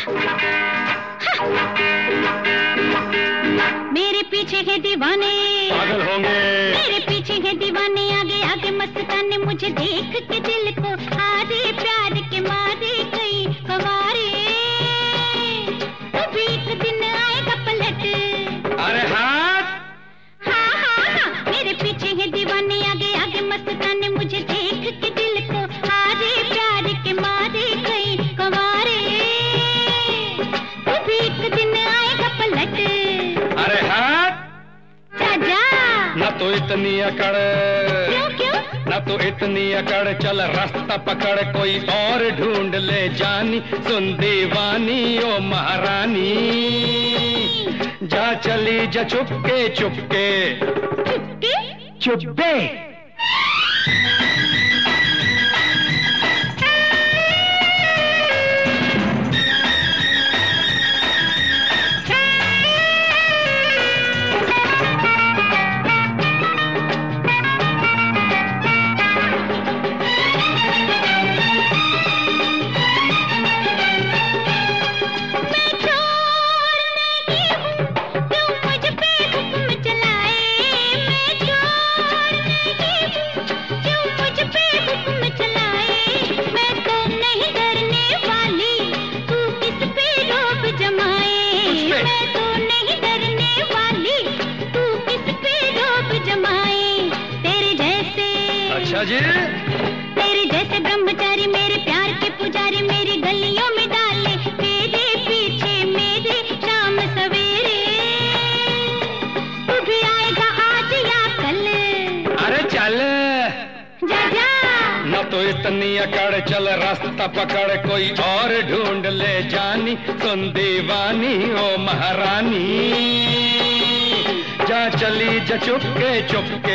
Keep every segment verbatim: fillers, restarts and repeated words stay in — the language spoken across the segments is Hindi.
मेरे पीछे है दीवाने, पागल होंगे। मेरे पीछे है दीवाने, आगे आगे मस्ताने, मुझे देख के दिल को आधे प्यार के मारे कई कवारे। कभी एक दिन आएगा पलट। अरे हाथ। हाँ हाँ हाँ, मेरे पीछे है दीवाने, आगे आगे मस्ताने, मुझे देख के दिल को आधे प्यार के मारे कई कवारे। कभी एक दिन आएगा पलट। अरे हाथ। जा जा। ना तो इतनी अकड़, क्यों क्यों? ना तो इतनी अकड़, चल रास्ता पकड़ कोई और ढूंढ ले जानी। सुन दीवानी ओ महारानी, जा चली जा चुपके चुपके चुपके चुपके। अच्छा जी। तेरे जैसे ब्रह्मचारी मेरे प्यार के पुजारी, मेरी गलियों में डाले मेरे पीछे मेरे शाम सवेरे। तू भी आएगा आज या कल? अरे चल। जा जा। न तो इतनी अकड़, चल रास्ता पकड़ कोई और ढूंढ ले जानी। सुन दीवानी ओ महारानी, जा चली जा चुपके चुपके।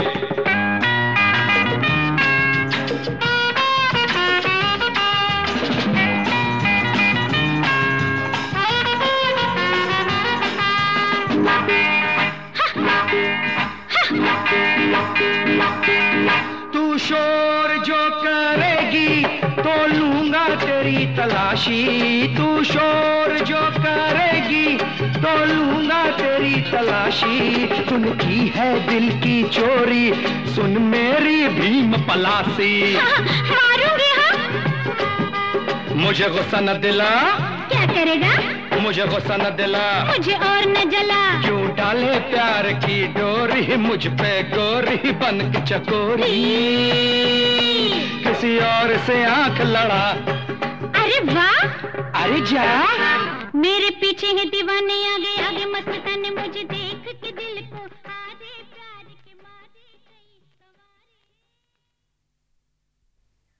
तू शोर जो करेगी तो लूंगा तेरी तलाशी। तू शोर जो करेगी तो लूंगा तेरी तलाशी। सुन की है दिल की चोरी, सुन मेरी भीम पलासी। हाँ, मारूंगी हाँ। मुझे गुस्सा न दिला। क्या करेगा? मुझे गुस्सा न दिला, मुझे और न जला। क्यों डाले प्यार की डोरी मुझ पे गोरी बन के चकोरी। किसी और से आंख लड़ा। अरे वाह। अरे जा। मेरे पीछे है दीवाने, आगे आगे मस्ताने, मुझे दे